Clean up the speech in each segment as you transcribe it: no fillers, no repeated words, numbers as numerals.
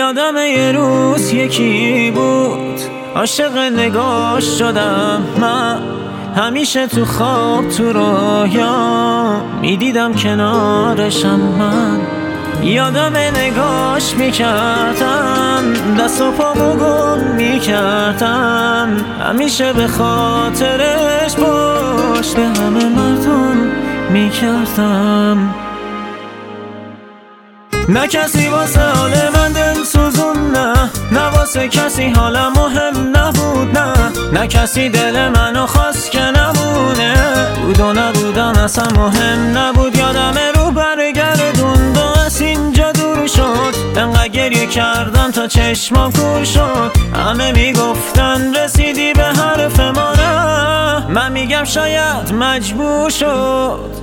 یادم یه روز یکی بود عاشق نگاش شدم من، همیشه تو خواب تو رویا میدیدم کنارشم من. یادم نگاش میکردم دست و پامو گم میکردم، همیشه به خاطرش پشت به همه مردم میکردم. نه کسی واسه حال من دل سوزون، نه واسه کسی حالم مهم نبود، نه کسی دل منو خواست که نمونه، بود و نبودم اصلا مهم نبود. یادم رو برگردوند و از اینجا دور شد، انقدر گریه کردم تا چشمام کور شد. همه میگفتن رسیدی به حرف ما، نه من میگم شاید مجبور شد.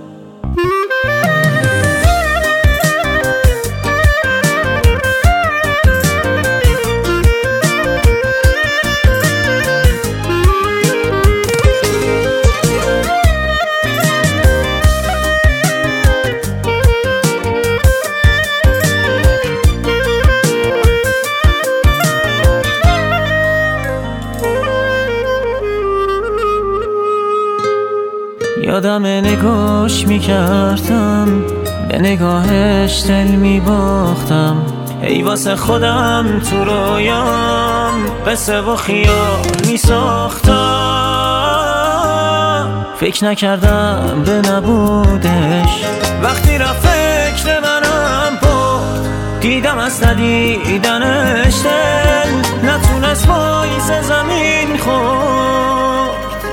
یادم نگاش میکردم به نگاهش دل میباختم، ای واسه خودم تو رویام قصه و خیال میساختم. فکر نکردم به نبودش وقتی رفت فکر منم برد، دیدم از ندیدنش دل نتونست پاییز زمین خورد.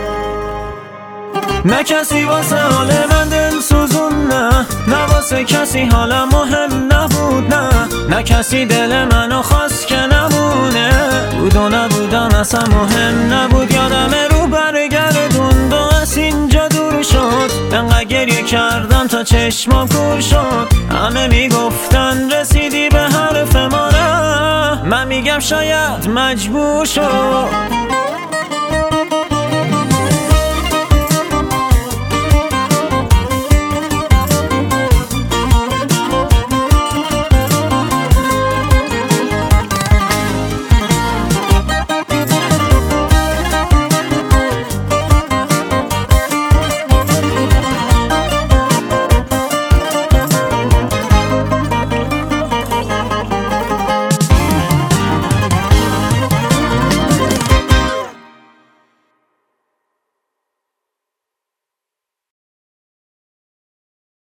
نه کسی واسه حال من دل سوزون، نه واسه کسی حالم مهم نبود، نه کسی دل منو خواست که نمونه، بود و نبودم اصلا مهم نبود. یادم رو برگردوند و از اینجا دور شد، انقدر گریه کردم تا چشمام کور شد. همه میگفتن رسیدی به حرف ما، نه من میگم شاید مجبور شد.